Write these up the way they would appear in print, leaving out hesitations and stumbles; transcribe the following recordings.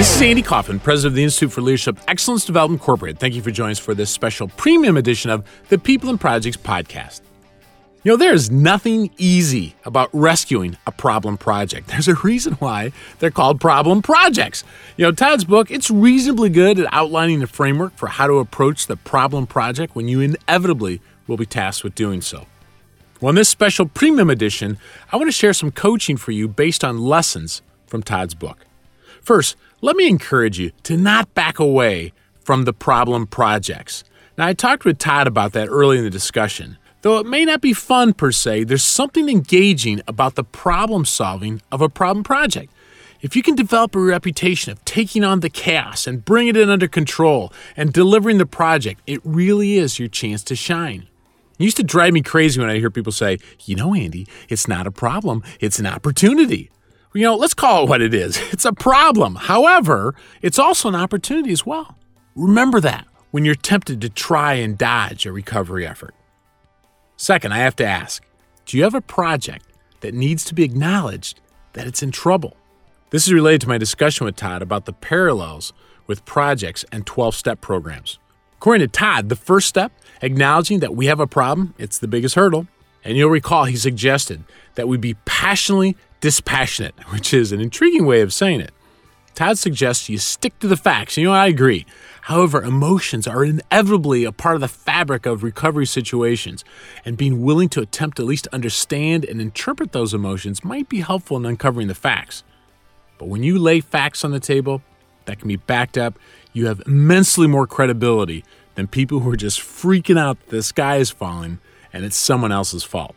This is Andy Kaufman, president of the Institute for Leadership Excellence Development Incorporated. Thank you for joining us for this special premium edition of the People and Projects podcast. You know, there is nothing easy about rescuing a problem project. There's a reason why they're called problem projects. You know, Todd's book, it's reasonably good at outlining the framework for how to approach the problem project when you inevitably will be tasked with doing so. Well, in this special premium edition, I want to share some coaching for you based on lessons from Todd's book. First, let me encourage you to not back away from the problem projects. Now, I talked with Todd about that early in the discussion. Though it may not be fun per se, there's something engaging about the problem solving of a problem project. If you can develop a reputation of taking on the chaos and bringing it under control and delivering the project, it really is your chance to shine. It used to drive me crazy when I hear people say, you know, Andy, it's not a problem, it's an opportunity. Well, you know, let's call it what it is. It's a problem. However, it's also an opportunity as well. Remember that when you're tempted to try and dodge a recovery effort. Second, I have to ask, do you have a project that needs to be acknowledged that it's in trouble? This is related to my discussion with Todd about the parallels with projects and 12-step programs. According to Todd, the first step, acknowledging that we have a problem, it's the biggest hurdle. And you'll recall he suggested that we be passionately dispassionate, which is an intriguing way of saying it. Todd suggests you stick to the facts. You know, I agree. However, emotions are inevitably a part of the fabric of recovery situations, and being willing to attempt to at least understand and interpret those emotions might be helpful in uncovering the facts. But when you lay facts on the table that can be backed up, you have immensely more credibility than people who are just freaking out that the sky is falling and it's someone else's fault.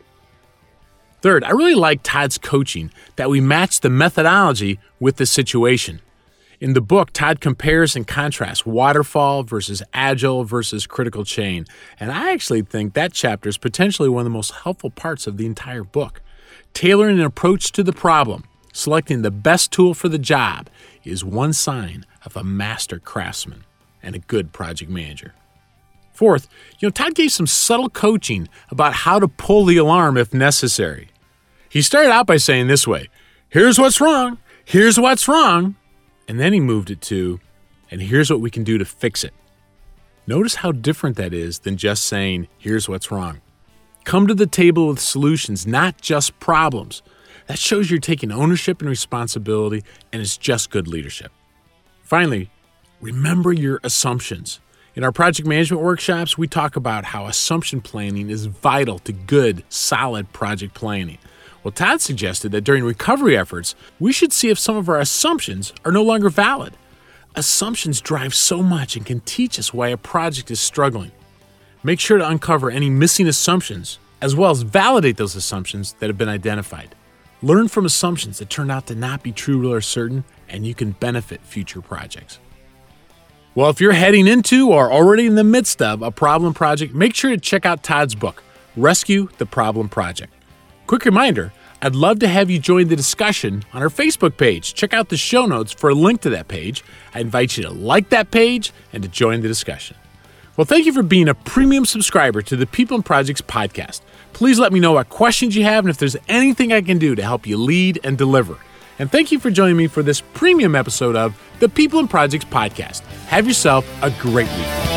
Third, I really like Todd's coaching that we match the methodology with the situation. In the book, Todd compares and contrasts waterfall versus agile versus critical chain. And I actually think that chapter is potentially one of the most helpful parts of the entire book. Tailoring an approach to the problem, selecting the best tool for the job, is one sign of a master craftsman and a good project manager. Fourth, Todd gave some subtle coaching about how to pull the alarm if necessary. He started out by saying this way, here's what's wrong, here's what's wrong. And then he moved it to, and here's what we can do to fix it. Notice how different that is than just saying, here's what's wrong. Come to the table with solutions, not just problems. That shows you're taking ownership and responsibility, and it's just good leadership. Finally, remember your assumptions. In our project management workshops, we talk about how assumption planning is vital to good, solid project planning. Well, Todd suggested that during recovery efforts, we should see if some of our assumptions are no longer valid. Assumptions drive so much and can teach us why a project is struggling. Make sure to uncover any missing assumptions, as well as validate those assumptions that have been identified. Learn from assumptions that turn out to not be true or certain, and you can benefit future projects. Well, if you're heading into or already in the midst of a problem project, make sure to check out Todd's book, Rescue the Problem Project. Quick reminder, I'd love to have you join the discussion on our Facebook page. Check out the show notes for a link to that page. I invite you to like that page and to join the discussion. Well, thank you for being a premium subscriber to the People and Projects podcast. Please let me know what questions you have and if there's anything I can do to help you lead and deliver. And thank you for joining me for this premium episode of the People and Projects podcast. Have yourself a great week.